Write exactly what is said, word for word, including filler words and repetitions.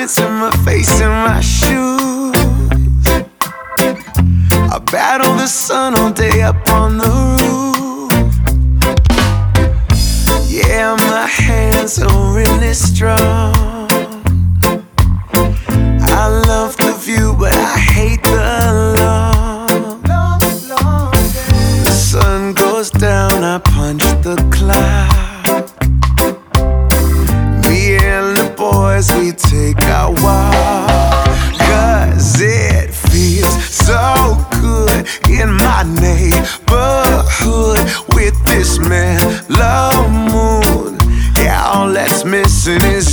in my face and my shoes. I battle the sun all day up on the roof. Yeah, my hands are really strong. I love the view, but I hate the long. The sun goes down, I punch the cloud. Me and the boys, we take our walk. Cause it feels so good in my neighborhood with this mellow moon. Yeah, all that's missing is